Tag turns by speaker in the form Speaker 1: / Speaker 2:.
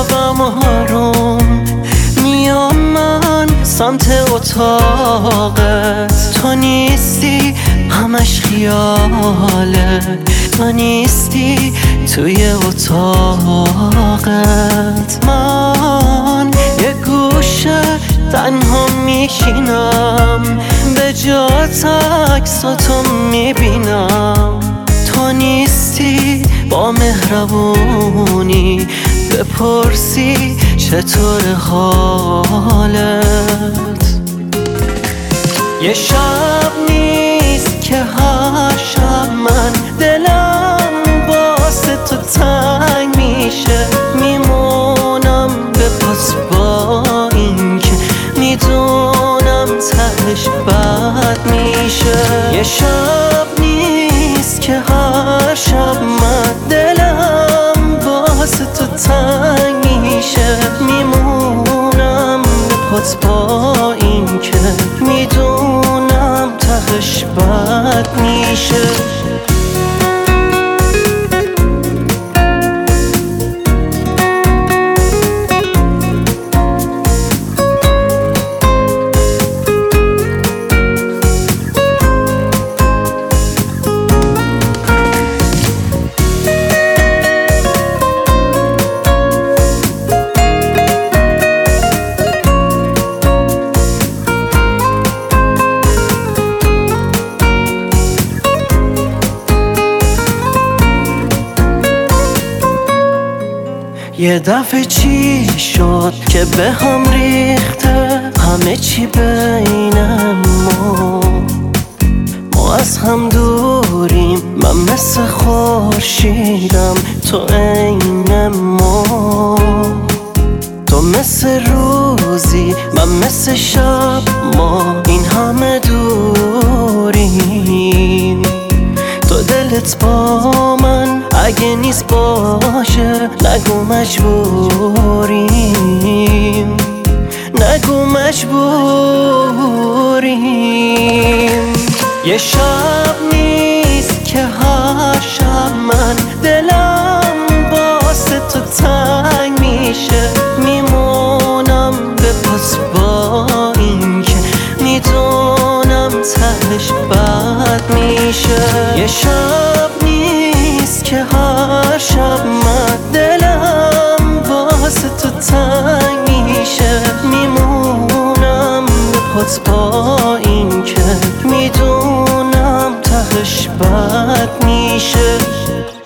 Speaker 1: خوابم آروم میام من سمت اتاقت، تو نیستی همش خیاله، تو نیستی توی اتاقت. من یه گوشه تنها میشینم، به جات عکساتو میبینم، تو نیستی با مهربونی بپرسی چطور حالت. یه شب نیست که هر شب من دلم واسه تو تنگ میشه، میمونم به پاس با این که میدونم تهش بد میشه. یه شب نیست که هر شب من دلم واسه تو تنگ میشه، میمونم به پاس با این که میدونم تهش بد میشه. یه دفعه چی شد که به هم ریخته همه چی بین ما از هم دوریم، من مثل خورشیدم تو عین ما، تو مثل روزی من مثل شب، ما این همه دوریم، تو دلت با من اگه نیست باشه نگو مجبوریم، نگو مجبوریم. یه شب نیست که هر شب من دلم واسه تو تنگ میشه، میمونم به پاس با این که میدونم تهش بد میشه. یه شب نیست که هر شب من دلم واسه تو تنگ میشه، میمونم به پاس با این که میدونم تهش بد میشه.